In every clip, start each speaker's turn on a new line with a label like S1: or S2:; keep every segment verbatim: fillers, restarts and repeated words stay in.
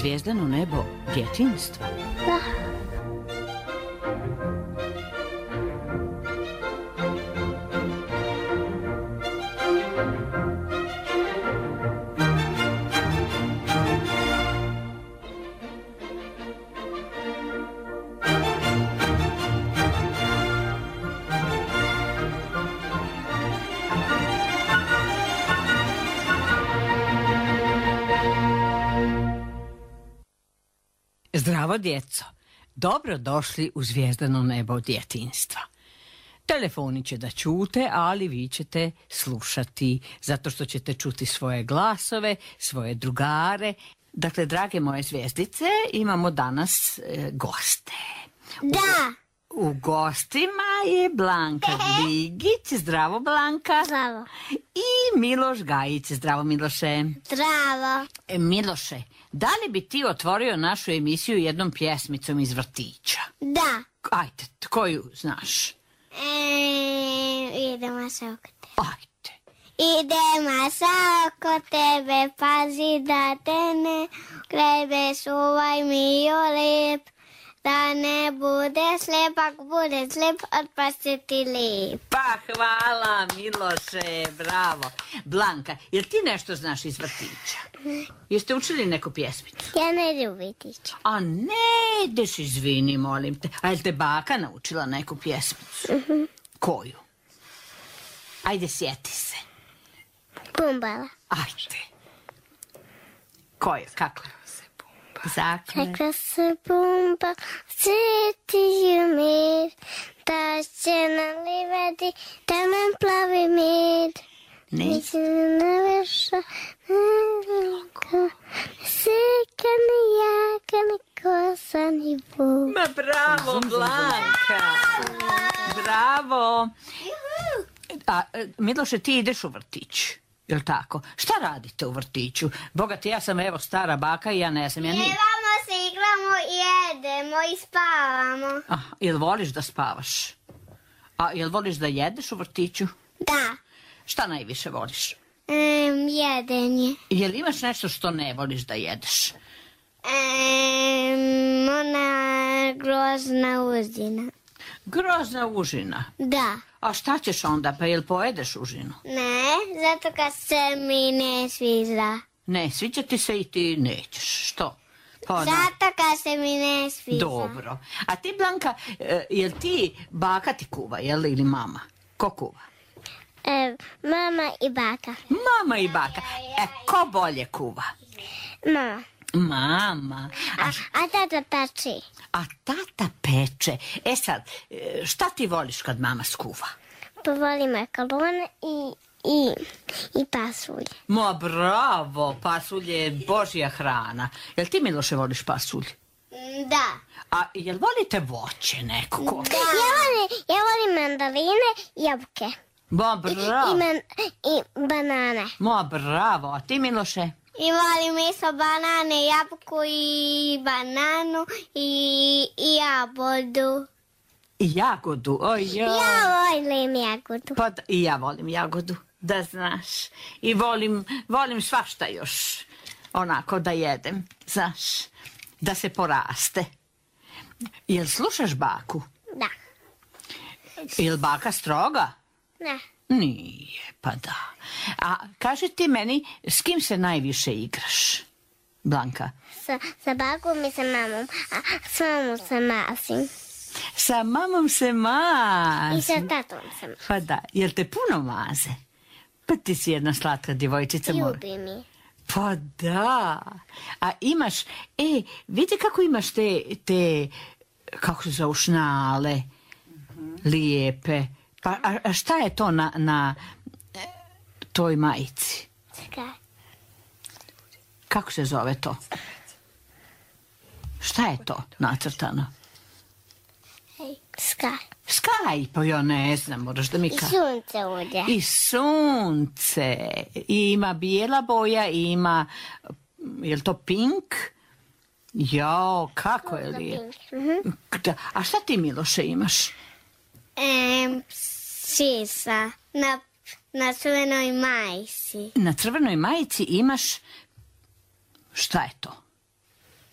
S1: zvijezdano nebo djetinjstva?
S2: Da.
S1: Zdravo djeco, dobro došli u zvijezdano nebo djetinjstva. Telefoni će da čute, ali vi ćete slušati, zato što ćete čuti svoje glasove, svoje drugare. Dakle, drage moje zvijezdice, imamo danas e, goste.
S2: Da.
S1: U, u gostima je Blanka Gligić, zdravo Blanka.
S2: Zdravo.
S1: I Miloš Gajić, zdravo Miloše.
S2: Zdravo.
S1: E, Miloše, da li bi ti otvorio našu emisiju jednom pjesmicom iz vrtića?
S2: Da.
S1: Ajde, koju znaš?
S2: E, idemo se oko tebe.
S1: Ajde.
S2: Idemo se oko tebe, pazi da te ne grebe, suvaj mi jo lep, da ne bude slijep, ako bude slijep, otpasti ti lijep.
S1: Pa hvala Miloše, bravo. Blanka, jel ti nešto znaš iz vrtića? Jeste učili neku pjesmicu?
S2: Ja ne ljubim vrtić.
S1: A ne ideš, izvini, molim te. A jel te baka naučila neku pjesmicu?
S2: Uh-huh.
S1: Koju? Ajde, sjeti se.
S2: Pumbala.
S1: Ajde. Koju? Kako se pumba? Zakle.
S2: Kako se pumba, sveti ju mir, da će nalivati temen plavi mir.
S1: Ne.
S2: Neće ne veša, seka ni jaka, ni kosa, ni buk.
S1: Ma bravo, Blanka. Bravo. A, Miloše, ti ideš u vrtić, jel tako? Šta radite u vrtiću? Bogati, ja sam evo stara baka i ja ne sam. Ja ni...
S2: Pjevamo se, igramo, jedemo i spavamo.
S1: Ah, jel voliš da spavaš? A jel voliš da jedeš u vrtiću?
S2: Da.
S1: Šta najviše voliš?
S2: Um, jedenje.
S1: Jel imaš nešto što ne voliš da jedeš?
S2: Um, ona grozna uzina.
S1: Grozna užina.
S2: Da.
S1: A šta ćeš onda? Pa jel pojedeš užinu?
S2: Ne, zato kad se mi ne sviđa.
S1: Ne, sviđa ti se i ti nećeš. Što? Pa,
S2: zato kad se mi ne sviđa.
S1: Dobro. A ti, Blanka, jel ti baka ti kuva, jel ili mama? Ko kuva?
S2: E, mama i baka.
S1: Mama i baka. E, ko bolje kuva?
S2: Mama.
S1: Mama. A,
S2: A, a tata peče.
S1: a tata peče. E sad, šta ti voliš kad mama skuva?
S2: Pa volim makarone i, i, i pasulje.
S1: Ma bravo, pasulje je božja hrana. Jel ti, Miloše, voliš pasulje?
S2: Da.
S1: A jel volite voće neko? Ko?
S2: Da. Ja volim, ja volim mandarine i jabuke.
S1: Ma bravo.
S2: I, man, i banane.
S1: Ma bravo. A ti, Miloše?
S2: I volim isto banane, jabuku i bananu i, i jagodu.
S1: I jagodu, oj,
S2: Ja volim jagodu.
S1: Pa da, i ja volim jagodu, da znaš. I volim, volim svašta još, onako da jedem, znaš, da se poraste. Jel slušaš baku?
S2: Da.
S1: Jel baka stroga?
S2: Ne.
S1: Nije, pa da. A kaži ti meni, s kim se najviše igraš, Blanka?
S2: Sa, sa bakom i sa mamom, a s mamom se masim.
S1: Sa mamom se mazi.
S2: I sa tatom se masim.
S1: Pa da, jel te puno maze? Pa ti si jedna slatka djevojčica.
S2: Ljubi mi.
S1: Pa da. A imaš, e, vidite kako imaš te, te kako se zove, šnale, mm-hmm. lijepe. Pa a, a šta je to na, na toj majici?
S2: Čekaj.
S1: Kako se zove to? Šta je to nacrtano?
S2: Hej, skaj.
S1: Skaj, pa ja ne znam, moraš da mi
S2: I
S1: ka...
S2: sunce ovdje.
S1: I sunce. I ima bijela boja, i ima, je li to pink? Jao, kako je lijep.
S2: Mm-hmm.
S1: A šta ti, Miloše, imaš?
S2: Em, sisa. Na, na crvenoj majici.
S1: Na crvenoj majici imaš, šta je to?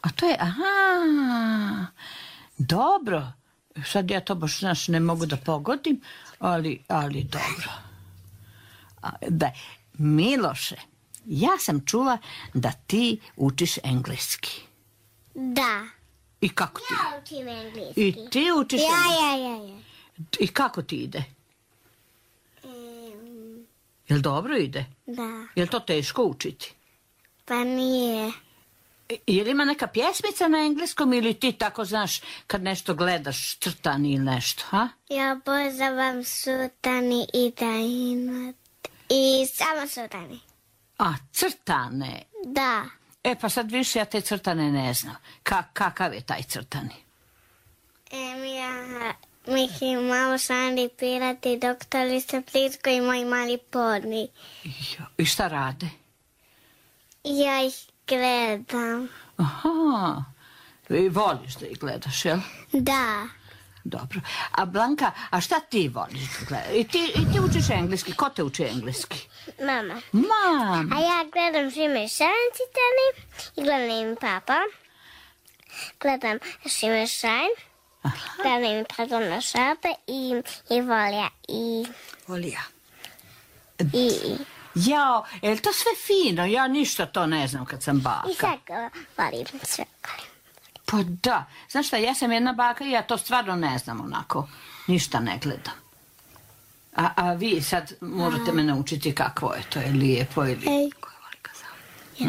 S1: A to je, aha, dobro. Sad ja to baš, znaš, ne mogu da pogodim, ali, ali dobro. A, da, Miloše, ja sam čula da ti učiš engleski.
S2: Da.
S1: I kako ti?
S2: Ja učim engleski.
S1: I ti učiš
S2: ja,
S1: engleski?
S2: Ja, ja, ja.
S1: I kako ti ide?
S2: Um,
S1: Jel dobro ide?
S2: da.
S1: Jel to teško učiti?
S2: Pa nije.
S1: Jel ima neka pjesmica na engleskom ili ti tako znaš kad nešto gledaš crtani ili nešto, ha?
S2: Ja obožavam Sutani i Dainat. I samo Sutani.
S1: A, crtane.
S2: Da.
S1: E, pa sad više ja te crtane ne znam. Ka, kakav je taj crtani?
S2: Em, ja, Miki Mouse, Andy Pirati, Doktorica Plitko i moj mali poni.
S1: Jo, i šta rade?
S2: Ja ih gledam.
S1: Aha, i voliš da ih gledaš, jel?
S2: Da.
S1: Dobro. A Blanka, a šta ti voliš da gledaš? I ti, i ti učiš engleski? Ko te uči engleski?
S2: Mama.
S1: Mam.
S2: A ja gledam Šime Šancitani i gledam im papa. Gledam Šime Šajn. Gledam im Pradona Šape i, i Volja i...
S1: Volija.
S2: I,
S1: Jao, je li to sve fino? Ja ništa to ne znam kad sam baka.
S2: i sad volim sve.
S1: Pa da. Znaš šta, ja sam jedna baka i ja to stvarno ne znam onako. Ništa ne gledam. A, a vi sad morate me naučiti kakvo je to. Je lijepo ili...
S2: Ej.
S1: Hm?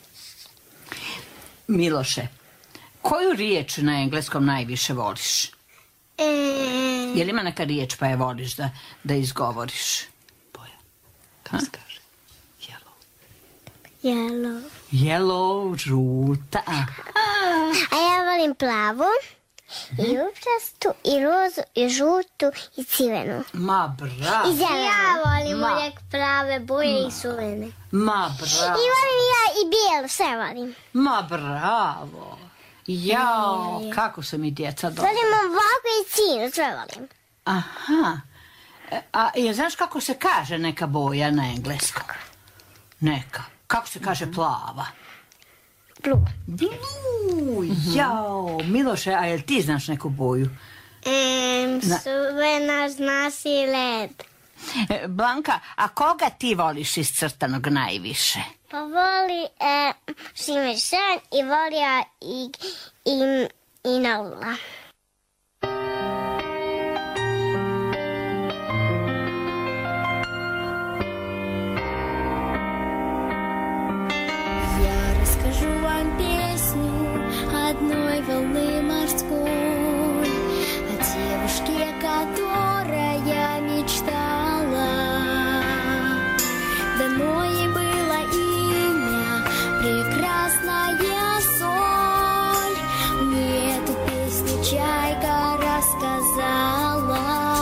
S1: Miloše, koju riječ na engleskom najviše voliš?
S2: E,
S1: Je li ima neka riječ pa je voliš da, da izgovoriš? Boja. Kako se kaže? Yellow.
S2: Jelo.
S1: Yellow, žuta.
S2: A ja volim plavu i upčastu i rozu i žutu i crvenu.
S1: Ma bravo.
S2: I zelenu. Ja volim
S1: Ma.
S2: uvijek prave boje i crvene.
S1: Ma
S2: I
S1: bravo.
S2: volim ja i bijelu, sve volim.
S1: Ma bravo. Jao, kako su mi djeca dobro.
S2: Volim ovako i cinu, sve volim.
S1: Aha. E, A je, znaš kako se kaže neka boja na engleskom? Neka. Kako se kaže plava?
S2: Blue.
S1: Blue. Jao, Miloše, a jel ti znaš neku boju?
S2: Em,
S1: Na-
S2: crvena zna si led.
S1: E, Blanka, a koga ti voliš iz crtanog najviše?
S2: Pa voli e, Šime Šan i Volja i, i, i Naula.
S3: Я расскажу вам песню одной волны морской, о девушке, которая мечтала. Дано ей было имя прекрасная соль. Мне эту песню чайка рассказала.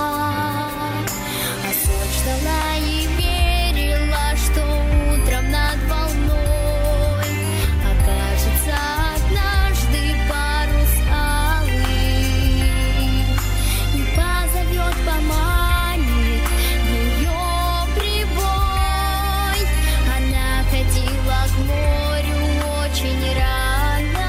S3: А соль ждала и верила, что утром над волной окажется однажды парус алый и позовет, поманит ее прибой. Она ходила к морю очень рано.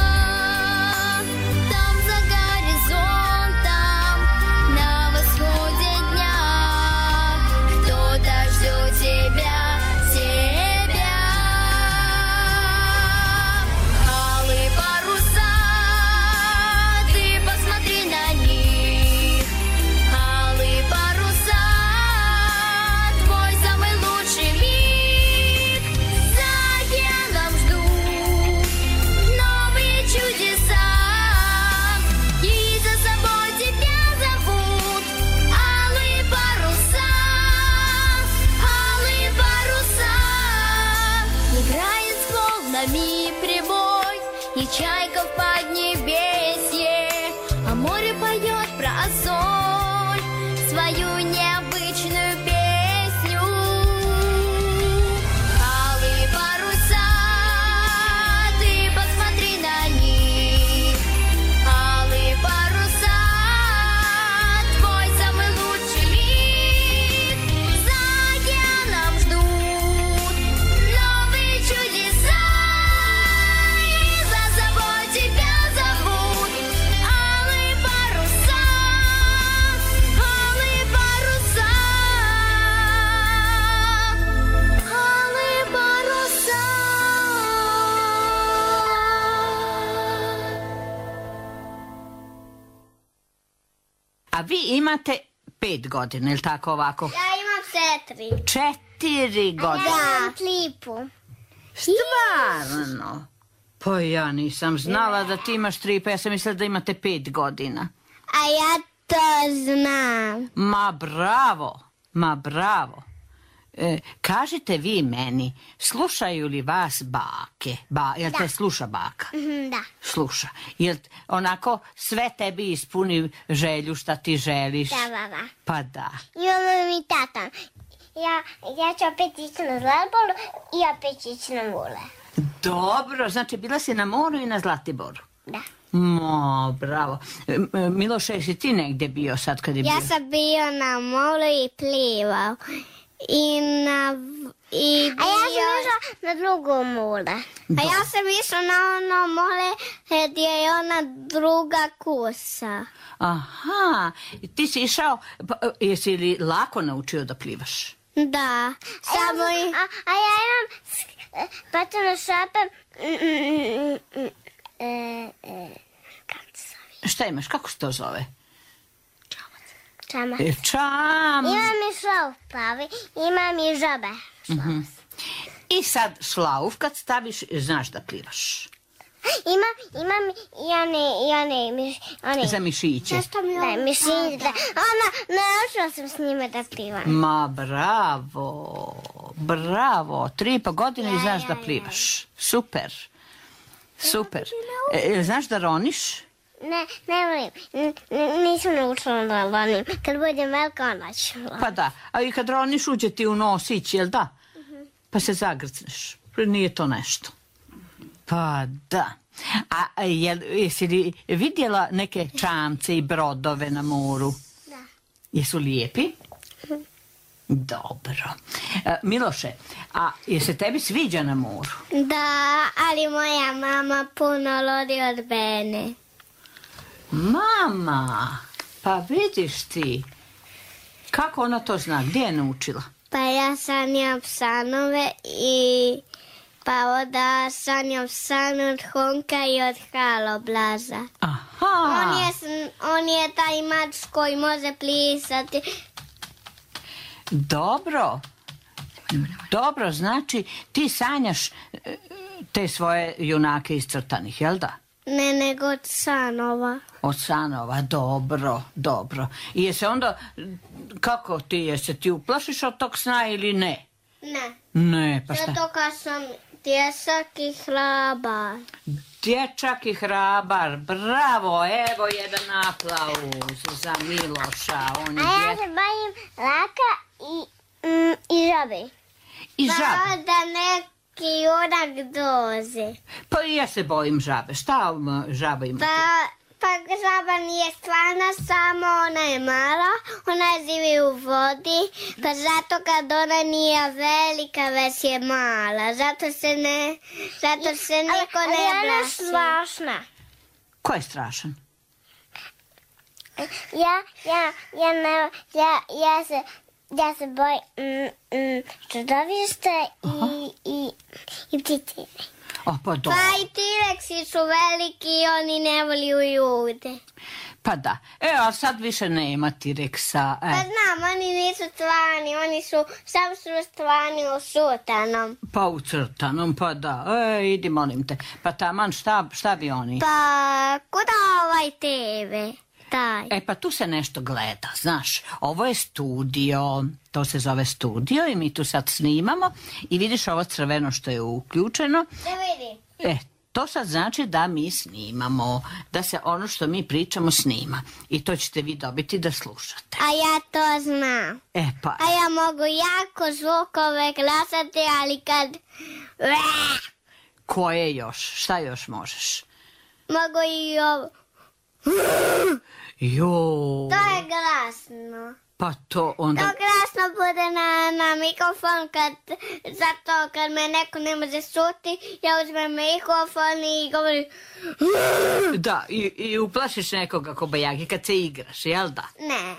S3: Там за горизонтом на восходе дня кто-то ждет тебя, тебя. Алые паруса, ты посмотри на них. Алые паруса, твой самый лучший миг. За океаном ждут новые чудеса, и за собой тебя зовут. Алые паруса, алые паруса. Играет с волнами прибой, и чайка в поднебесье, а море поет про соль свою необычную песню. Алые паруса, ты посмотри на них. Алые паруса, твой самый лучший миг. За океаном ждут новые чудеса, и за собой
S1: A vi imate pet godina, ili tako ovako?
S2: Ja imam četiri.
S1: Četiri godine.
S2: Ja imam tripu.
S1: Stvarno? Pa ja nisam znala da ti imaš tri, pa ja sam mislila da imate pet godina.
S2: A ja to znam.
S1: Ma bravo, ma bravo. E, kažite vi meni, slušaju li vas bake? Ba, jel te sluša baka?
S2: Mhm, da.
S1: Sluša. Jel onako sve tebi ispuni želju šta ti želiš?
S2: Da, da, da.
S1: Pa da.
S2: Imamo mi tata. Ja, ja ću opet ići na Zlatiboru i opet ići na more.
S1: Dobro, znači bila si na moru i na Zlatiboru.
S2: Da.
S1: Mo, bravo. E, e, Miloše, jesi ti negdje bio sad kad je bio?
S2: Ja sam bio na moru i plivao. I na... I bio... A ja sam išla na drugo more. A ja sam išla na ono more gdje je ona druga kusa.
S1: Aha, ti si išao, pa, jesi li lako naučio da plivaš?
S2: Da, samo i... A, a ja imam patinu šape... Kako se zove?
S1: Šta imaš, kako se to zove?
S2: Čamac.
S1: E, čam.
S2: Imam i šlauf plavi, imam i žabe.
S1: Mhm. I sad šlauf kad staviš, znaš da plivaš.
S2: Imam, imam i one, i one, miš, one...
S1: Za mišiće.
S2: Ne, mišiće, da. Ona, naučila sam s njima da plivam.
S1: Ma bravo, bravo. Tri i po godine i znaš da plivaš. Super, super. E, znaš da roniš?
S2: Ne, ne volim. N- n- nisam naučila da volim. Kad budem velika, onda ću.
S1: Pa da, a i kad roniš uđe ti u nosić, jel da? Pa se zagrcneš. Nije to nešto. Pa da. A a jel, jesi li vidjela neke čamce i brodove na moru?
S2: Da.
S1: Jesu lijepi? Dobro. E, Miloše, a je se tebi sviđa na moru?
S2: Da, ali moja mama puno lodi od mene.
S1: Mama, pa vidiš ti. Kako ona to zna? Gdje je naučila?
S2: Pa ja sanjam sanove i... Pa onda sanjam san od Honka i od Haloblaza.
S1: Aha.
S2: On je, s- on je taj mač koji može plisati.
S1: Dobro. Dobro, znači ti sanjaš e, te svoje junake iz crtanih, jel da?
S2: Ne, nego od sanova.
S1: Od sanova, dobro, dobro. I je se onda, kako ti, je se ti uplašiš od tog sna ili ne?
S2: Ne.
S1: Ne, pa šta?
S2: Zato kad sam djesak i hrabar.
S1: Dječak i hrabar, bravo, evo jedan aplauz za Miloša. On je
S2: A ja
S1: dje-
S2: se bavim laka i, mm, i žabe.
S1: I
S2: Pa
S1: žabe.
S2: onda neki junak doze.
S1: Pa i ja se bojim žabe. Šta um, žaba ima?
S2: Pa, pa žaba nije stvarna, samo ona je mala, ona živi u vodi, pa zato kad ona nije velika, već je mala, zato se ne, zato se niko ne plaši. Strašna.
S1: Ko je strašan?
S2: Ja, ja, ja, ne, ja, ja se, ja se bojim mm, mm, čudovište i, i, i ptice.
S1: O, pa dobro.
S2: Pa i T-Rexi su veliki i oni ne voliju ljude.
S1: Pa da. E, a sad više nema T-Rexa.
S2: Pa
S1: E.
S2: znam, oni nisu stvarni, oni su, sam su stvarni u sutanom.
S1: Pa u crtanom, pa da. E, idi molim te. Pa taman, šta, šta bi oni?
S2: Pa, kuda ovaj te ve? Taj.
S1: E, pa tu se nešto gleda, znaš. Ovo je studio, to se zove studio i mi tu sad snimamo i vidiš ovo crveno što je uključeno.
S2: Da vidim.
S1: E, to sad znači da mi snimamo, da se ono što mi pričamo snima. I to ćete vi dobiti da slušate.
S2: A ja to znam.
S1: E, pa,
S2: A ja mogu jako zvukove glasati, ali kad...
S1: koje još? Šta još možeš?
S2: Mogu i ovo.
S1: Jo,
S2: To je glasno.
S1: pa to onda...
S2: To glasno bude na, na mikrofon kad, zato kad me neko ne može čuti, ja uzmem mikrofon i govorim
S1: Da, i, i uplašiš nekoga kobajagi kad se igraš, jel da?
S2: ne.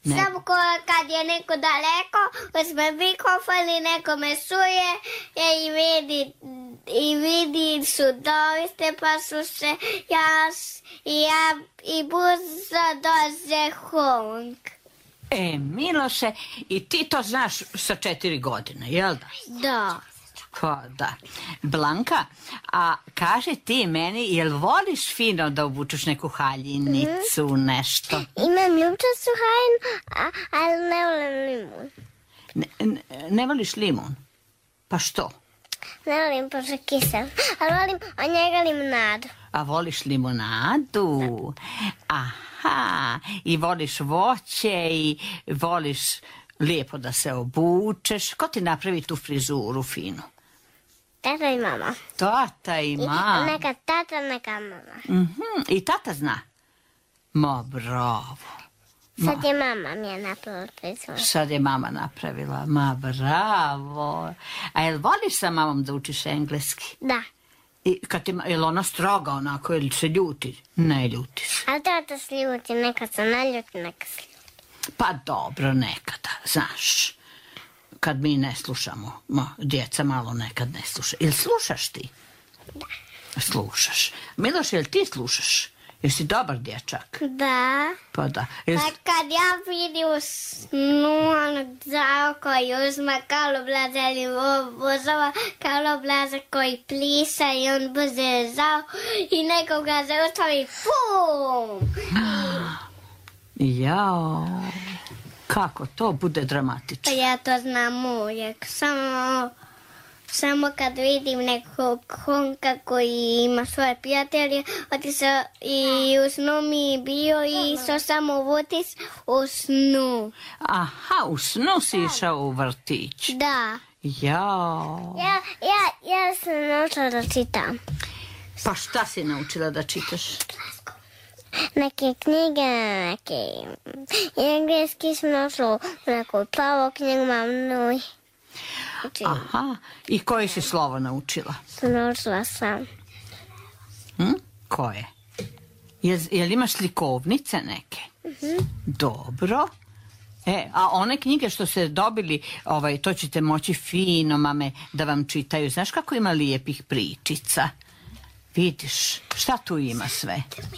S1: Ne.
S2: Samo ko kad je neko daleko, uzme mikrofon i neko me suje i vidi, i vidi su doviste, pa su se ja, i ja i brzo dođe Hong.
S1: E, Miloše, i ti to znaš sa četiri godine, jel da?
S2: Da.
S1: Pa da. Blanka, a kaži ti meni, jel voliš fino da obučeš neku haljinicu, mm. nešto?
S2: Imam ljubčastu haljinu, a, ali ne volim limun.
S1: Ne, ne, ne voliš limun? Pa što?
S2: Ne volim pošto kisel, ali volim od njega limonadu.
S1: A voliš limonadu? Aha, i voliš voće i voliš lijepo da se obučeš. Ko ti napravi tu frizuru finu?
S2: Tata i mama.
S1: Tata i mama.
S2: I neka tata, neka mama.
S1: Mm-hmm. I tata zna? Ma, bravo.
S2: Sad je mama mi je napravila frizuru.
S1: Sad je mama napravila. Ma, bravo. A jel voliš sa mamom da učiš engleski?
S2: Da.
S1: I kad ti, jel ona stroga onako, ili se ljuti? Ne ljuti se.
S2: Ali tata se ljuti, nekad se naljuti, nekad se ljuti.
S1: Pa dobro, nekada, znaš. Kad mi ne slušamo, ma, djeca malo nekad ne sluša. Jel slušaš ti?
S2: Da.
S1: Slušaš. Miloš, jel ti slušaš? Jesi dobar dječak?
S2: Da.
S1: Pa da. Jel...
S2: Pa kad ja vidim u snu onog zao koji uzma kaloblaza ili vozova kaloblaza koji plisa i on bude zao i nekog ga zaustavi, pum!
S1: Jao, kako to bude dramatično.
S2: Pa ja to znam uvijek, samo, samo kad vidim nekog Honka koji ima svoje prijatelje, otišao i u snu mi je bio i išao samo u vrtić u snu.
S1: Aha, u snu si išao u vrtić.
S2: Da.
S1: Jao.
S2: Ja, ja, ja sam naučila da čitam.
S1: Pa šta si naučila da čitaš?
S2: Neke knjige, neke engleski sam naučila, neku plavu knjigu mamnu.
S1: Aha, i koje si slovo naučila?
S2: Sam naučila sam.
S1: Hm? Koje? Jel, jel imaš slikovnice neke?
S2: Mm-hmm.
S1: Dobro. E, a one knjige što ste dobili, ovaj, to ćete moći fino, mame, da vam čitaju. Znaš kako ima lijepih pričica? Vidiš, šta tu ima sve?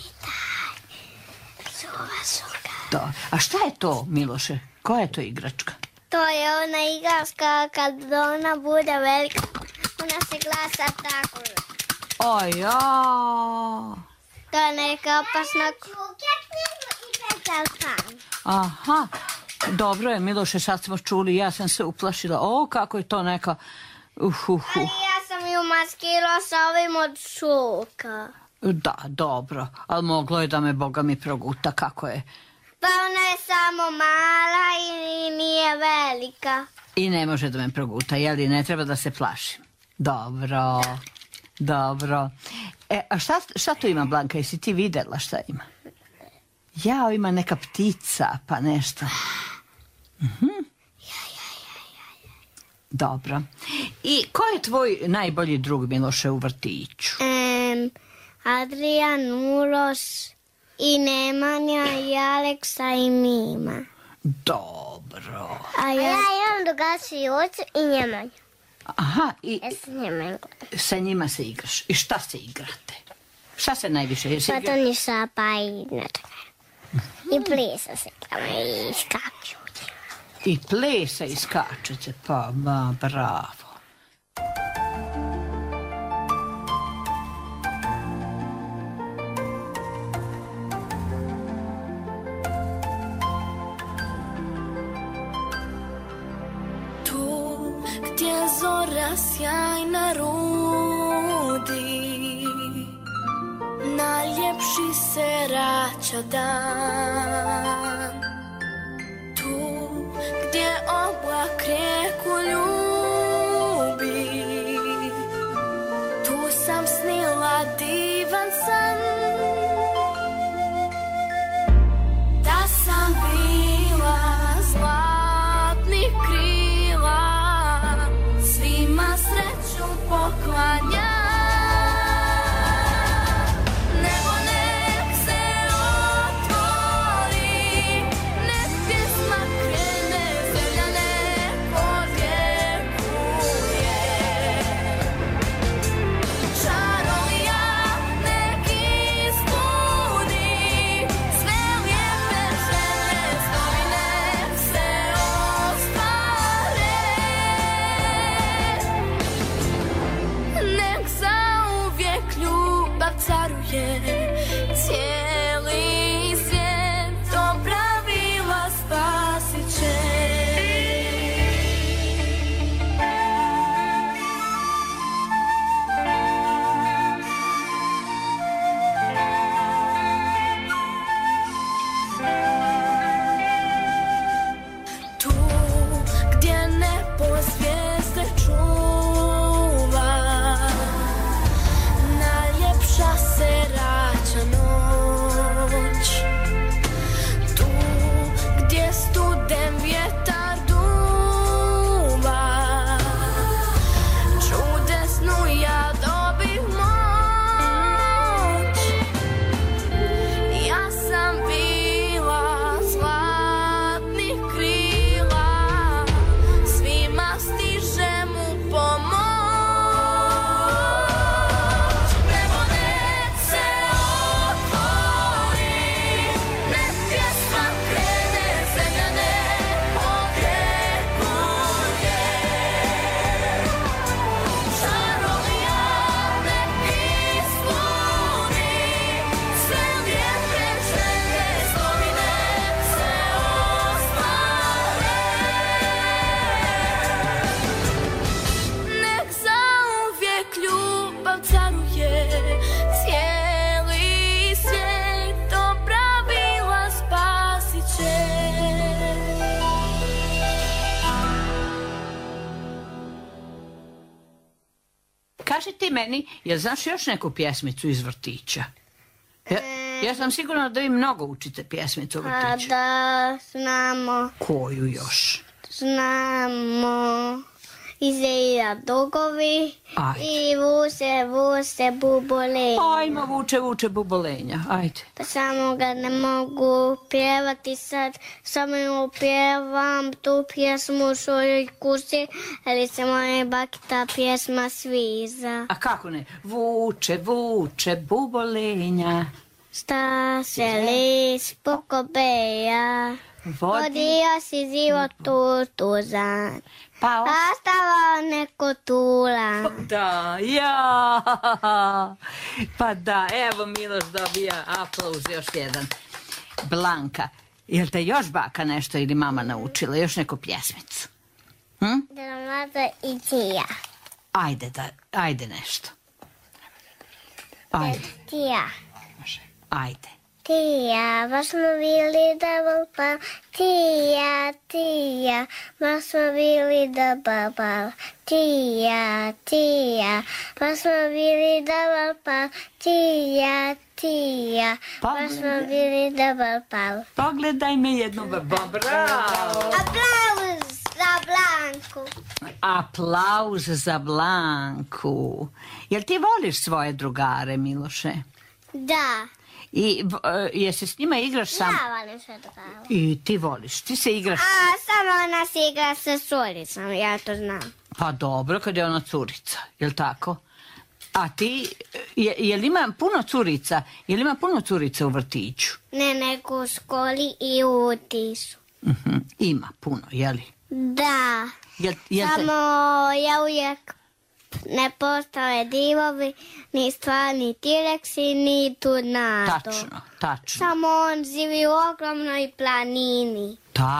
S1: Do. A šta je to, Miloše? Koja je to igračka?
S2: To je ona igračka kad ona bude velika, ona se glasa tako.
S1: Oj, ja.
S2: To je neka opasna knjiga.
S1: Aha, dobro je, Miloše, sad smo čuli, ja sam se uplašila. O, kako je to neka... Uh, uh, uh.
S2: Ali ja sam ju maskirala sa ovim od šuka.
S1: Da, dobro, ali moglo je da me Boga mi proguta, kako je.
S2: Pa ona je samo mala i nije velika.
S1: I ne može da me proguta, jeli, ne treba da se plašim. Dobro, dobro. E, a šta, šta tu ima, Blanka, jesi ti videla šta ima? Jao, ima neka ptica, pa nešto. Mhm. Dobro. I ko je tvoj najbolji drug, Miloše, u vrtiću?
S2: Um, Adrian, Uroš i Nemanja i Aleksa i Mima.
S1: Dobro.
S2: A ja, A ja imam drugačiji ocu i Njemanju.
S1: Aha, i
S2: Ja sa njima igram.
S1: sa njima se igraš. I šta se igrate? Šta se najviše? Jesi
S2: Pa
S1: igra...
S2: to ništa, pa i nešto. I plesa se igramo i skaču.
S1: I plesa i skačete, pa ma, bravo.
S3: Tu gdje zora sjajna rodi, najljepši se rađa dan. Tu gdje oblak rijeku ljubi, tu sam snila divan san. Da sam bila zlatnih krila, svima sreću poklanja. Nebo nek se otvori,
S1: ti meni, jel znaš još neku pjesmicu iz vrtića? Ja, ja sam sigurna da vi mnogo učite pjesmicu u
S2: A
S1: vrtiću.
S2: da, znamo,
S1: Koju još?
S2: znamo. Izeja dugovi
S1: Ajde.
S2: i vuse, vuse, bubolenja.
S1: Ajmo, vuče, vuče bubolenja, ajde.
S2: Pa samo ga ne mogu pjevati sad, samo ju pjevam tu pjesmu u svojoj kući, ali se moja baki ta pjesma sviza.
S1: A kako ne? Vuče, vuče bubolenja,
S2: Sta se list pokobeja,
S1: vodi,
S2: vodio si život tu tuzan,
S1: pa o...
S2: ostava neko tula.
S1: Da, ja, pa da, evo Miloš dobija aplauz, još jedan. Blanka, jel te još baka nešto ili mama naučila, još neku pjesmicu? Hm?
S2: Dramata i tija.
S1: Ajde, da, ajde nešto. Ajde,
S2: Tija.
S1: ajde.
S2: Tija, baš smo bili da baba, tija, tija, baš smo bili da baba, tija, tija, baš smo bili da baba, tija, tija, baš smo bili da baba.
S1: Pogledaj me jednu, ba, bravo.
S2: Aplauz za Blanku.
S1: Aplauz za Blanku. Jel ti voliš svoje drugare, Miloše?
S2: Da,
S1: I uh, jesi s njima igraš sam?
S2: ja volim sve dogalo.
S1: I ti voliš, ti se igraš.
S2: A samo nas igra sa suricom, ja to znam.
S1: Pa dobro, kad je ona curica, jel tako? A ti, je, jel ima puno curica? Jel ima puno curica u vrtiću?
S2: Ne, nego u školi i u utisu.
S1: Uh-huh. Ima puno, jeli?
S2: Da.
S1: Jel, jel te-
S2: Samo ja uvijek ne postave divovi, ni stvarni T-Rexi, ni tornado.
S1: Tačno, tačno,
S2: Samo on živi u ogromnoj planini.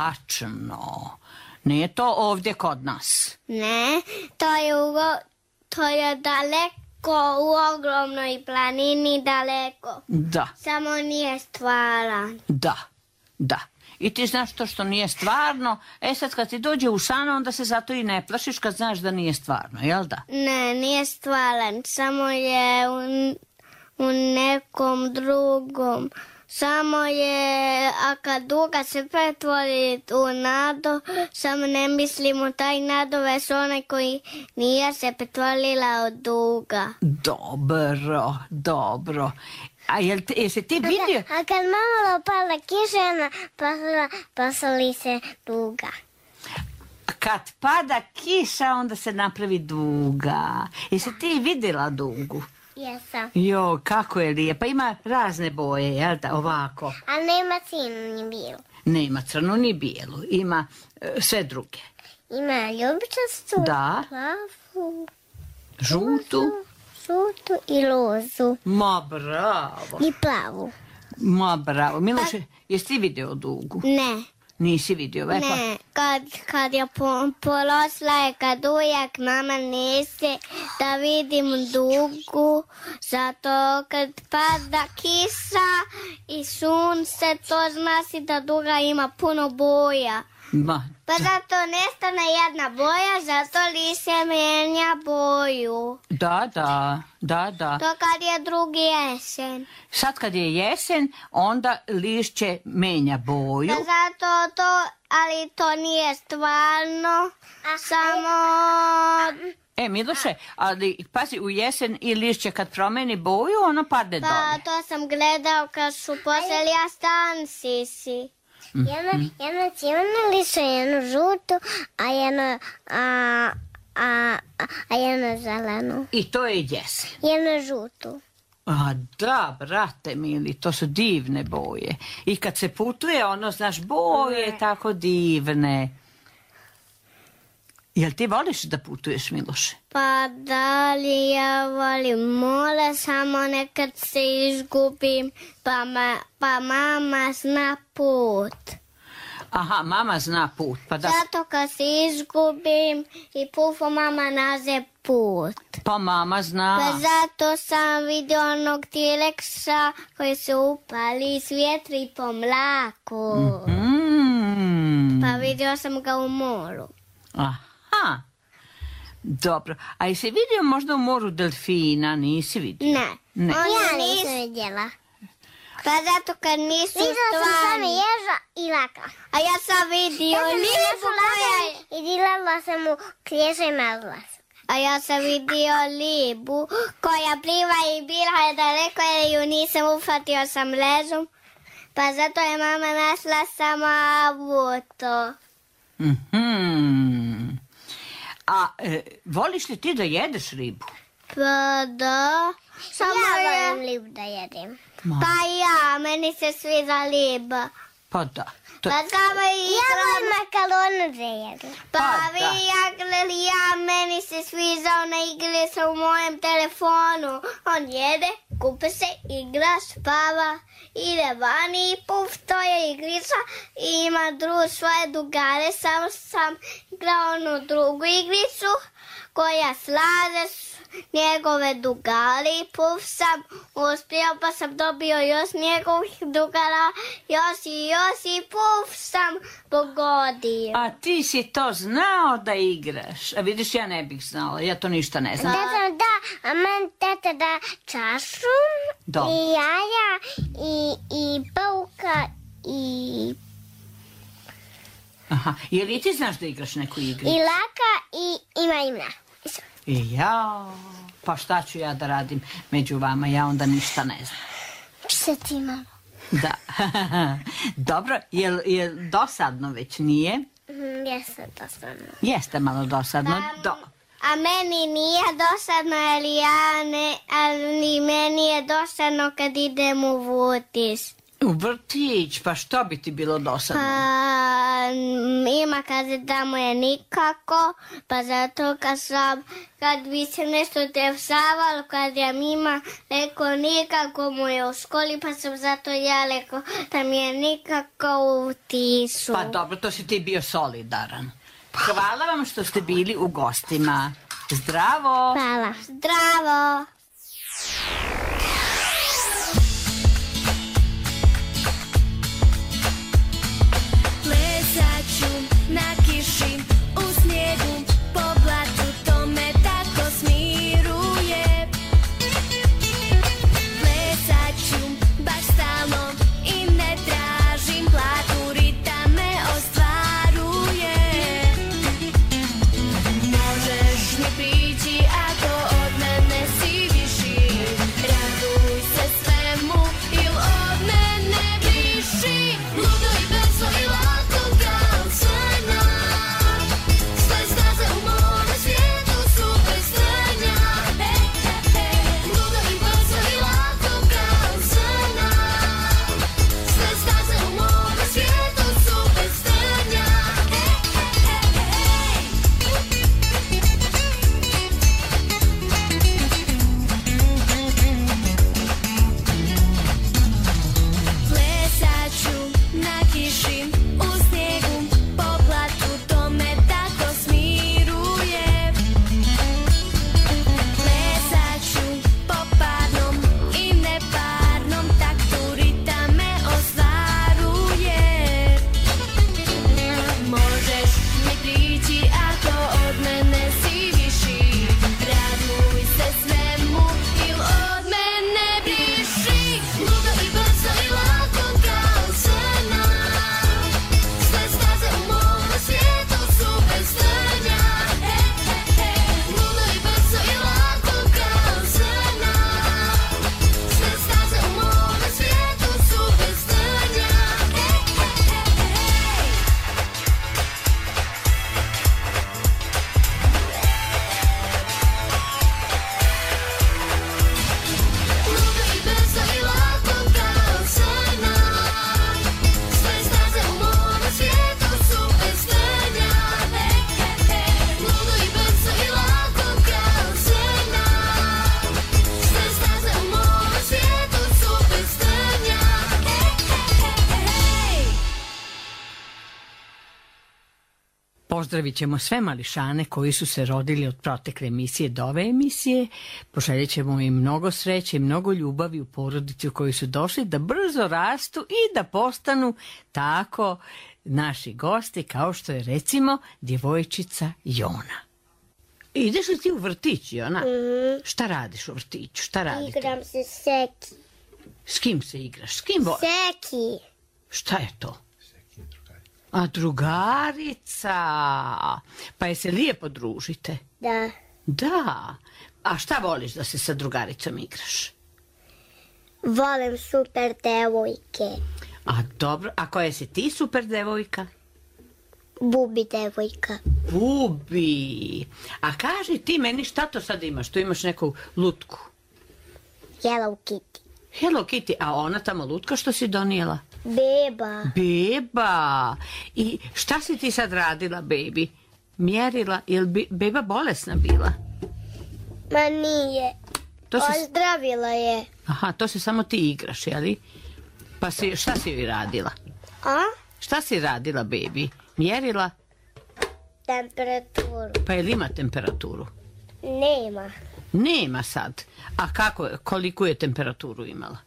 S1: tačno. Nije to ovdje kod nas.
S2: Ne, to je, u, to je daleko u ogromnoj planini, daleko.
S1: Da,
S2: Samo nije stvaran.
S1: da, da. I ti znaš to što nije stvarno, e sad kad ti dođe u san, onda se zato i ne plašiš kad znaš da nije stvarno, jel da?
S2: Ne, nije stvaran, samo je u, u nekom drugom. Samo je, a kad duga se pretvori u nado, samo ne mislim u taj nado, već onaj koji nije se pretvorila od duga.
S1: Dobro, dobro. A jel te, jesi ti vidio?
S2: A kad malo pala kiša, pasala, pasali se duga.
S1: Kad pada kiša, onda se napravi duga. Jesi ti vidjela dugu?
S2: Jesam.
S1: Jo, kako je lijepa. Ima razne boje, jel da? Ovako.
S2: A nema cinu ni bijelu.
S1: Nema crnu ni bijelu. Ima e, sve druge.
S2: Ima ljubičastu,
S1: Da.
S2: plavu,
S1: Žutu.
S2: žutu i lozu.
S1: Ma bravo.
S2: I plavu.
S1: Ma bravo. Miloše, jesi ti vidio dugu?
S2: Ne.
S1: Nisi vidio, ve pa?
S2: Ne, kad, kad je po, porosla je, kad uvijek mama nese da vidim dugu, zato kad pada kiša i sunce, to znači da duga ima puno boja.
S1: Ma,
S2: Pa zato nestane jedna boja, zato lišće menja boju.
S1: da, da, da, da.
S2: To kad je drugi jesen.
S1: Sad kad je jesen, onda lišće menja boju.
S2: Pa zato to, ali to nije stvarno, samo...
S1: E, Miloše, ali pazi, u jesen i lišće kad promeni boju, ono padne
S2: Pa
S1: dolje.
S2: to sam gledao kad su poselja stan sisi. Jedno, jedno crveno lišće, jedno žuto, a jedno, a, a, a jedno zeleno.
S1: I to je jesen.
S2: Jedno žuto.
S1: A da, brate mili, to su divne boje. I kad se putuje, ono, znaš, boje tako divne. Jel ti voliš da putuješ, Miloše?
S2: Pa da li ja volim more, samo nekad se izgubim, pa, ma, pa mama zna put.
S1: Aha, mama zna put, pa da...
S2: Zato kad se izgubim i pufo mama naze put.
S1: Pa mama zna...
S2: Pa zato sam vidio onog T-Rexa koji se upali s vjetri po mlaku.
S1: Mm.
S2: Pa vidio sam ga u moru.
S1: Aha. Dobro. A jesi vidio možda u moru delfina? Nisi vidio?
S2: Ne.
S1: Ne.
S2: Ja nisam vidjela. Pa zato kad nisu
S4: Vidjela sam
S2: stvarni.
S4: samo ježa i laka.
S2: A ja sam vidio
S4: Ja sam
S2: libu koja je...
S4: I dilala sam u klješa i mazla sam.
S2: A ja sam vidio libu koja pliva i bila je daleko jer ju nisam ufatio sa mrežom. Pa zato je mama našla samo auto.
S1: Mhm. A e, voliš li ti da jedeš ribu?
S2: Pa da. Samo
S4: Ja
S2: je...
S4: volim lib da jedem.
S2: Pa ja, meni se sviđa liba.
S1: Pa da. To...
S2: Pa samo i
S4: Ja volim makaronu da jedem.
S2: Pa
S1: Pa
S2: vi
S1: da.
S2: ja gledali ja, meni se sviđa ona igrica u mojem telefonu. On jede, kupe se, igra, spava, ide vani i puf, to je igrica. I ima drugu svoje drugare, samo sam igrao onu drugu igricu koja slaže s- njegove drugare i puf sam uspio pa sam dobio još njegovih drugara, još i još i puf sam pogodio.
S1: A ti si to znao da igraš. A vidiš, ja ne bih znala. Ja to ništa ne znam.
S4: Tata da, a meni tata da čašu
S1: Dobro.
S4: i jaja i, i pauka i,
S1: Aha. Je li ti znaš da igraš neku igru?
S4: i laka i ima imena.
S1: I ja. Pa šta ću ja da radim među vama? Ja onda ništa ne znam.
S4: Šta ti imamo?
S1: Da. Dobro. Je, je dosadno već, nije?
S4: Mm, Jesam to stvarno.
S1: Jeste malo dosadno. Do...
S2: A meni nije dosadno, ali ja ne, ali meni je dosadno kad idem u vrtić.
S1: U vrtić, pa što bi ti bilo dosadno?
S2: Pa m, ima kaže da mu je nikako, pa zato kad sam, kad bi se nešto dešavalo, kad ja ima rekao nikako mu je u školi, pa sam zato ja rekao da mi je nikako u vrtiću.
S1: Pa dobro, to si ti bio solidaran. Hvala vam što ste bili u gostima. Zdravo!
S4: Hvala.
S2: Zdravo!
S3: Plesat ću na kiši, u snijegu, po blatu, to me tako smiruje. Plesat ću baš stalno i ne tražim platu, ritam me ostvaruje. Možeš mi prići ako od mene si viši, raduj se svemu il od mene briši. Ludo i veslo i lako kao sanja, sve staze u mome svijetu su bez stranja. E, e, e. Ludo i veslo i lako kao sanja, sve staze u mome svijetu su bez stranja. E, Plesat ću na kiši, u snijegu, po blatu, to me tako smiruje. Plesat ću po parnom i neparnom taktu, ritam me ostvaruje. Možeš mi prići ako od mene si viši, raduj se svemu il od mene briši. Ludo i brzo i lako kao sena, sve staze u mome svijetu su bez stranja. E, e, e. Ludo i brzo i lako kao sena, sve staze u mome svijetu su bez stranja. E, e, e. Ludo i brzo i lako kao sena, sve staze u mome svijetu su bez stranja. E, e, e. Ludo i brzo i lako kao sena, sve staze u mome svijetu su bez stranja. E, e, e.
S1: Pozdravit ćemo sve mališane koji su se rodili od protekle emisije do ove emisije. Poželjet ćemo im mnogo sreće i mnogo ljubavi u porodici u kojoj su došli, da brzo rastu i da postanu tako naši gosti kao što je recimo djevojčica Jona. ideš li ti u vrtić, Jona?
S2: Mhm.
S1: Šta radiš u vrtiću? Šta radite?
S2: Igram se Seki.
S1: S kim se igraš? S kim voliš?
S2: Seki.
S1: Šta je to? A drugarica. Pa je se lijepo družite?
S2: Da.
S1: Da. A šta voliš da se sa drugaricom igraš?
S2: Volim super devojke.
S1: A dobro, a koja si ti super devojka?
S2: Bubi devojka.
S1: Bubi. A kaži ti meni šta to sad imaš? Tu imaš neku lutku.
S2: Hello Kitty.
S1: Hello Kitty, a ona tamo lutka što si donijela?
S2: Beba.
S1: Beba. I šta si ti sad radila, bebi? Mjerila? Je li bi- beba bolesna bila?
S2: Ma nije.
S1: To se...
S2: Ozdravila je.
S1: Aha, to se samo ti igraš, jeli? Pa si, šta si joj radila?
S2: A?
S1: Šta si radila, bebi? Mjerila?
S2: Temperaturu.
S1: Pa je li ima temperaturu?
S2: Nema.
S1: Nema sad. A kako, koliku je temperaturu imala?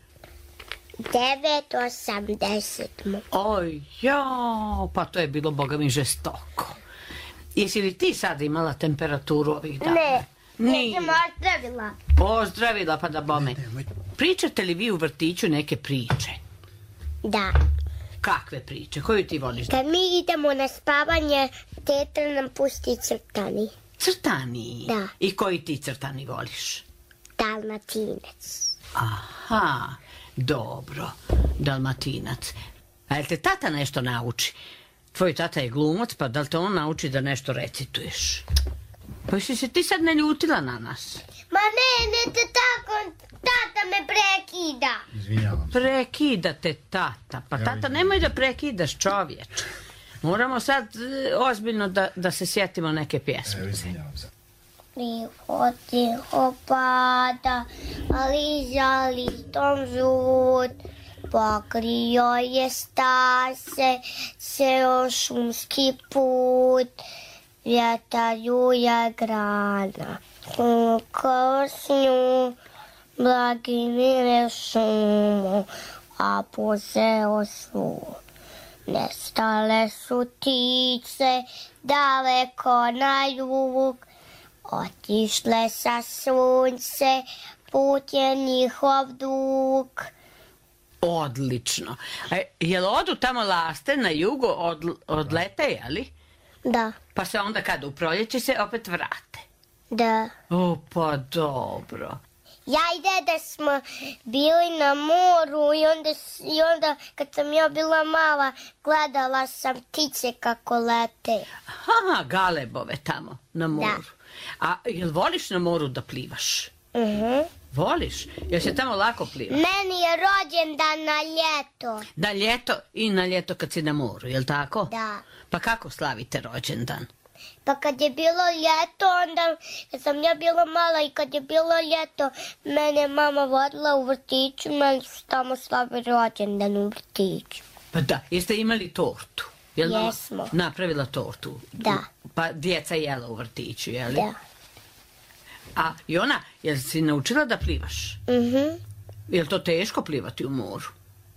S2: Devet, osam, deset mu.
S1: Oj, jao, pa to je bilo, boga mi, žestoko. Jesi li ti sad imala temperaturu ovih dana?
S2: Ne.
S1: Nije.
S2: Nisam ozdravila.
S1: Ozdravila pa da bome. Pričate li vi u vrtiću neke priče?
S2: Da.
S1: Kakve priče? Koju ti voliš?
S2: Kad mi idemo na spavanje, teta nam pusti crtani.
S1: Crtani?
S2: Da.
S1: I koji ti crtani voliš?
S2: Dalmatinac.
S1: Aha, dobro. Dalmatinac. A jel te tata nešto nauči? Tvoj tata je glumac, pa da li te on nauči da nešto recituješ? Pa si se ti sad ne ljutila na nas?
S2: Ma ne, ne te tako, tata me prekida.
S5: Izvinjavam se.
S1: Prekida te tata. Pa tata, nemoj da prekidaš, čovječe. Moramo sad e, ozbiljno da, da se sjetimo neke pjesme.
S5: Evo, izvinjavam se.
S2: Prihodi opada, ali za listom žut. Pokrio je stase, ceo šumski put. Vjetar je grana, košnju, blagi mire šumu, a poseo su. Nestale su ptice, daleko na jug, otišle sa sunce, put je njihov dug.
S1: Odlično. A jel odu tamo laste na jugu, od, odlete, jeli?
S2: Da,
S1: Pa se onda kad u proljeće se opet vrate.
S2: da.
S1: O, pa dobro.
S2: Ja i deda smo bili na moru i onda, s- i onda kad sam ja bila mala gledala sam ptice kako lete.
S1: Aha, galebove tamo na moru. A jel voliš na moru da plivaš?
S2: Mhm.
S1: Voliš? Jel se tamo lako pliva?
S2: Meni je rođendan na ljeto.
S1: Na ljeto i na ljeto kad si na moru, jel tako?
S2: Da.
S1: Pa kako slavite rođendan?
S2: Pa kad je bilo ljeto, onda kad sam ja bila mala i kad je bilo ljeto, mene je mama vodila u vrtiću, meni su tamo slavi rođendan u vrtiću.
S1: Pa da, jeste imali tortu? Jel mama
S2: Jesmo.
S1: napravila tortu?
S2: Da.
S1: Pa djeca jela u vrtiću, jeli?
S2: Da.
S1: A Jona, jel si naučila da plivaš?
S2: Mhm.
S1: Jel to teško plivati u moru?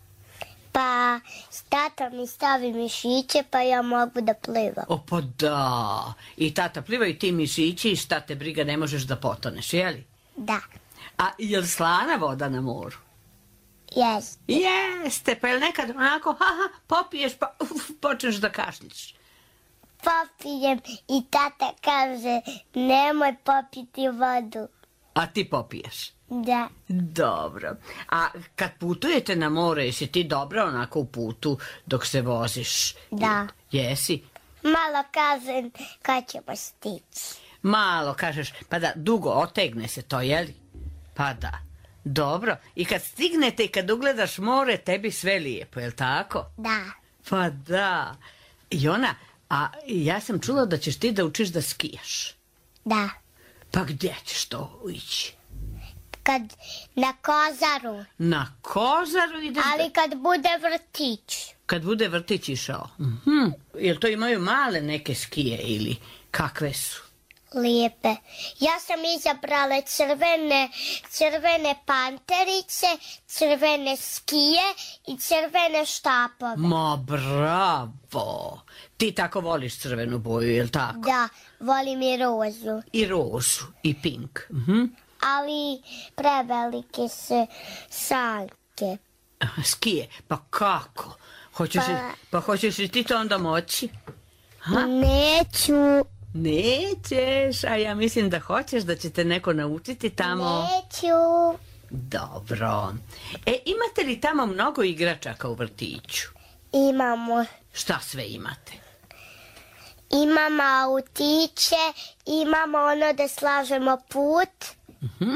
S2: Pa tata mi stavi mišiće pa ja mogu da plivam.
S1: O, pa da. I tata pliva i ti mišići i šta te briga, ne možeš da potoneš, jeli?
S2: Da.
S1: A jel slana voda na moru?
S2: Jest.
S1: Jeste, pa jel nekad onako, haha, popiješ pa uf, počneš da kašljiš?
S2: Popijem i tata kaže nemoj popiti vodu.
S1: A ti popiješ?
S2: Da.
S1: Dobro. A kad putujete na more, jesi ti dobra onako u putu dok se voziš?
S2: Da.
S1: Jesi?
S2: Malo kažem kad ćemo stići.
S1: Malo, kažeš, pa da, dugo otegne se to, jeli? Pa da. Dobro. I kad stignete i kad ugledaš more, tebi sve lijepo, jel tako?
S2: Da.
S1: Pa da. Jona, a ja sam čula da ćeš ti da učiš da skijaš.
S2: Da.
S1: Pa gdje ćeš to ići?
S2: Kad na Kozaru.
S1: Na Kozaru ideš da...
S2: Ali kad bude vrtić.
S1: Kad bude vrtić išao. Mhm. Jel to imaju male neke skije ili kakve su?
S4: lijepe. Ja sam izabrala crvene, crvene panterice, crvene skije i crvene štapove.
S1: Ma bravo! Ti tako voliš crvenu boju, jel tako?
S4: Da, volim i rozu.
S1: I rozu, i pink. Mhm.
S4: Ali prevelike su sanke.
S1: Aha, skije, pa kako? Hoćeš,
S4: Pa-
S1: pa hoćeš li ti to onda moći? Ha?
S4: Neću,
S1: Nećeš, a ja mislim da hoćeš, da će te neko naučiti tamo.
S4: neću.
S1: Dobro. E, imate li tamo mnogo igračaka u vrtiću?
S4: Imamo,
S1: Šta sve imate?
S4: imamo autiće, imamo ono da slažemo put.
S1: Mhm.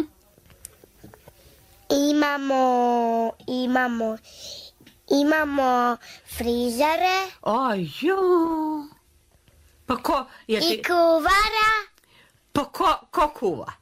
S4: Imamo, imamo, imamo frizere
S1: Aj, jo. Pa ko, je ti,
S4: i kuvara,
S1: pa ko, ko kuva?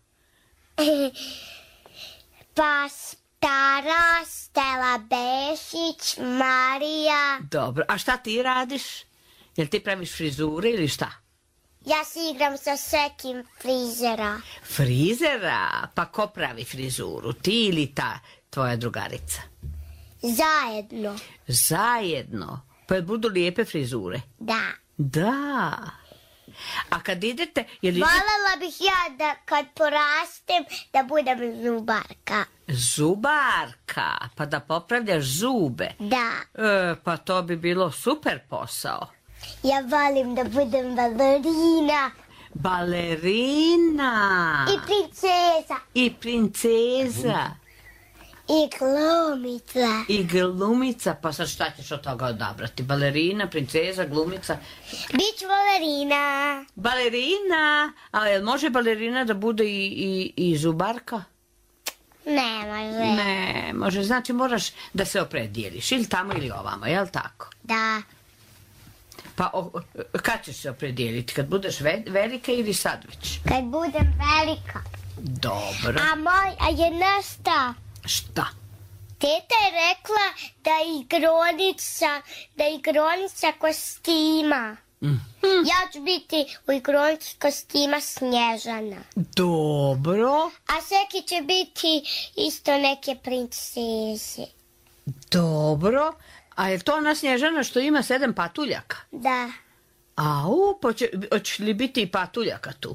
S4: pa stara Stela Bešić, Marija.
S1: Dobro, a šta ti radiš? Jel ti praviš frizure ili šta?
S4: Ja se igram sa sekim frizera.
S1: Frizera? Pa ko pravi frizuru? Ti ili ta tvoja drugarica?
S4: Zajedno,
S1: Zajedno. Pa jel budu lijepe frizure?
S4: da.
S1: Da. A kad idete, jel idete...
S4: Voljela bih ja da kad porastem da budem zubarka.
S1: Zubarka, pa da popravljaš zube.
S4: Da,
S1: E, pa to bi bilo super posao.
S4: ja volim da budem balerina
S1: Balerina.
S4: i princeza
S1: I princeza.
S4: i glumica.
S1: I glumica. Pa sad šta ćeš od toga odabrati? Balerina, princeza, glumica.
S4: Bić balerina.
S1: Balerina. A jel može balerina da bude i, i, i zubarka?
S4: Ne može.
S1: Ne, može. Znači moraš da se opredijeliš. Ili tamo ili ovamo, jel tako?
S4: Da,
S1: Pa o, kad ćeš se opredijeliti? Kad budeš ve, velika ili sad već?
S4: kad budem velika.
S1: Dobro.
S4: A moj, a je nasta.
S1: Šta?
S4: Teta je rekla da je igronica, da je igronica kostima.
S1: Mhm.
S4: Ja ću biti u igronici kostima Snježana.
S1: Dobro.
S4: A Seki će biti isto neke princeze.
S1: Dobro. A je to ona Snježana što ima sedam patuljaka?
S4: Da.
S1: Au, pa će, hoće li biti i patuljaka tu?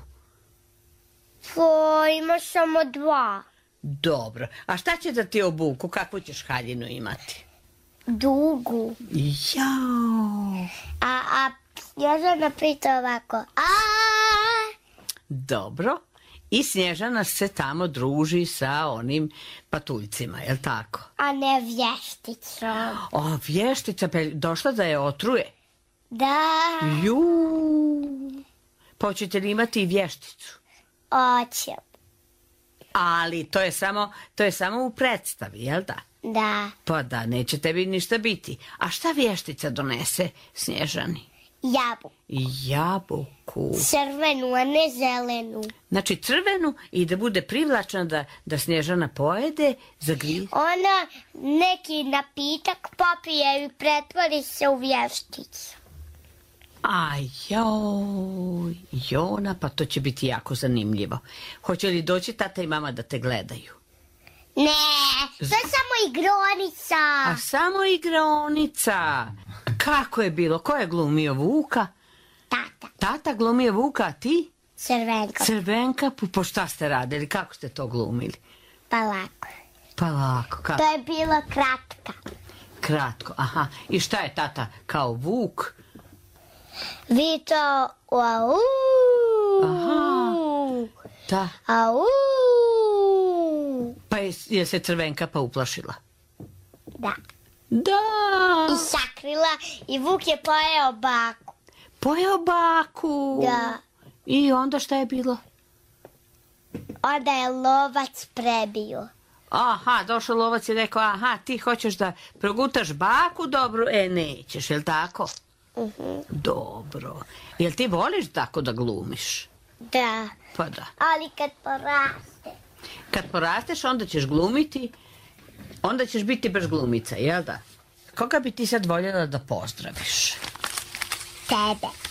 S4: O, ima samo dva.
S1: Dobro. A šta će da ti obuku? Kakvu ćeš haljinu imati?
S4: Dugu.
S1: Jao.
S4: A, a Snježana priča ovako. A,
S1: Dobro. I Snježana se tamo druži sa onim patuljcima, jel tako?
S4: a ne vješticom.
S1: O, vještica, pa je došla da je otruje.
S4: Da,
S1: Ju. Pa hoćete li imati i vješticu?
S4: oćem.
S1: Ali to je samo, to je samo u predstavi, jel da?
S4: Da,
S1: Pa da, neće tebi ništa biti. A šta vještica donese Snježani?
S4: jabu.
S1: Jabuku.
S4: Crvenu, a ne zelenu.
S1: Znači crvenu i da bude privlačna da, da Snježana pojede, zagrize.
S4: Ona neki napitak popije i pretvori se u vješticu.
S1: Aj, joj, Jona, pa to će biti jako zanimljivo. Hoće li doći tata i mama da te gledaju?
S4: Ne, to je samo igronica.
S1: A samo igraonica. Kako je bilo? Ko je glumio Vuka?
S4: Tata,
S1: Tata glumio Vuka, a ti?
S4: crvenka,
S1: Crvenka, po, po šta ste radili? Kako ste to glumili?
S4: pa lako.
S1: Pa lako, kako?
S4: To je bilo kratka.
S1: Kratko, aha. I šta je tata kao Vuk?
S4: Vito, au,
S1: Aha. Da.
S4: au.
S1: Pa je, je se Crvenka pa uplašila?
S4: Da.
S1: Da.
S4: I sakrila i Vuk je pojeo baku.
S1: Pojeo baku.
S4: Da.
S1: I onda šta je bilo?
S4: Onda je lovac prebio.
S1: Aha, došao lovac i rekao, aha, ti hoćeš da progutaš baku, dobro, e, nećeš, jel tako?
S4: Mhm.
S1: Dobro. Jel ti voliš tako da glumiš?
S4: Da.
S1: Pa da.
S4: Ali kad poraste.
S1: Kad porasteš, onda ćeš glumiti, onda ćeš biti baš glumica, jel da? Koga bi ti sad voljela da pozdraviš?
S4: Tebe.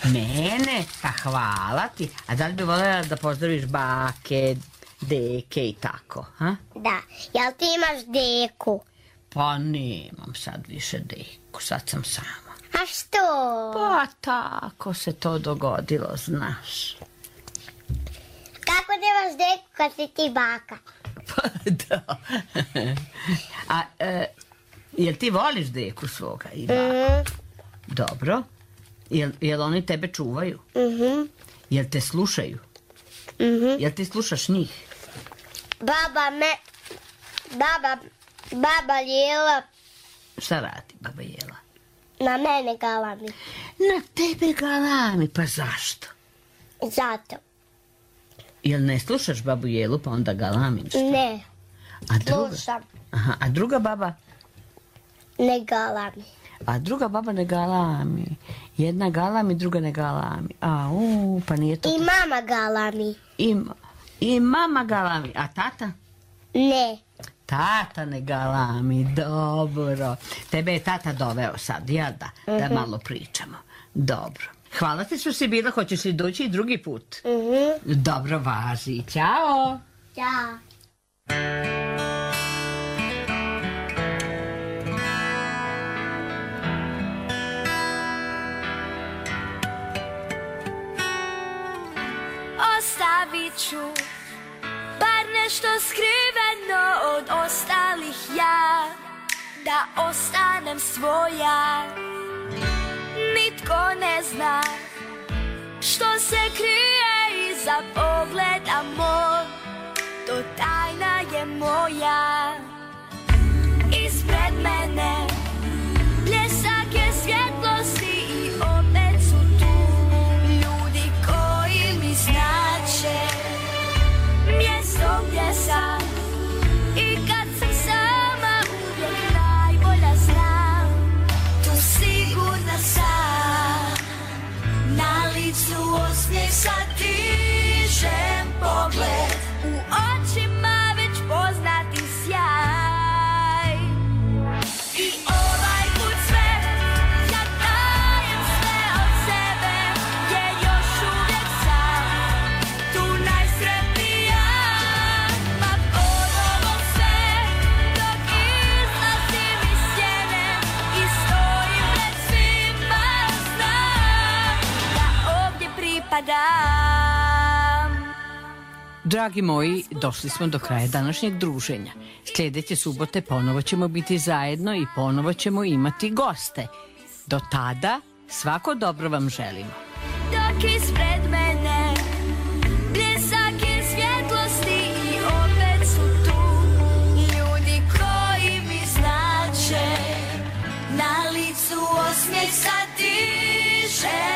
S1: Mene? Pa hvala ti. A da li bi voljela da pozdraviš bake, deke i tako, ha?
S4: Da. Jel ti imaš deku?
S1: Pa nemam sad više deku, sad sam sama.
S4: A što?
S1: Pa tako se to dogodilo, znaš.
S4: Kako nemaš deku kad si ti baka?
S1: Pa da. A, e, jel ti voliš deku svoga i baku?
S4: Mhm.
S1: Dobro. Jel, jel oni tebe čuvaju?
S4: Mhm.
S1: Jel te slušaju?
S4: Mhm.
S1: Jel ti slušaš njih?
S4: Baba me... Baba... Baba Lijela
S1: Šta radi baba Jela?
S4: na mene galami.
S1: Na tebe galami, pa zašto?
S4: Zato.
S1: Jel ne slušaš babu Jelu pa onda galamiš?
S4: Ne.
S1: A druga?
S4: Slušam.
S1: Aha, a druga baba?
S4: Ne galami.
S1: A druga baba ne galami. Jedna galami, druga ne galami. A, u, pa nije to...
S4: I mama galami.
S1: I, I mama galami. A tata?
S4: Ne.
S1: Tata ne galami, dobro. Tebe je tata doveo sad, jel da? Da malo pričamo. Dobro. Hvala ti što si bila, hoćeš li doći i drugi put?
S4: Mhm.
S1: Dobro, važi. Ćao!
S4: Ćao.
S3: Ostavit ću bar nešto skriveno od ostalih ja, da ostanem svoja. Nitko ne zna što se krije iza pogleda mog, to tajna je moja. Ispred mene bljesak je svjetlosti i opet su tu ljudi koji mi znače mjesto gdje sam. I kad sam sama uvijek najbolja znam, tu sigurna sam. Na licu osmijeh sad dižem pogled, u očima već poznati sjaj. I ovaj put sve, ja dajem sve od sebe, jer još uvijek sam tu najsretnija. Ma ponovo sve, dok izlazim iz sjene i stojim pred svima, znam da ovdje pripadam.
S1: Dragi moji, došli smo do kraja današnjeg druženja. Sljedeće subote ponovo ćemo biti zajedno i ponovo ćemo imati goste. Do tada, svako dobro vam želimo.
S3: Dok ispred mene bljesak je svjetlosti i opet su tu ljudi koji mi znače. Na licu osmijeh sad diže.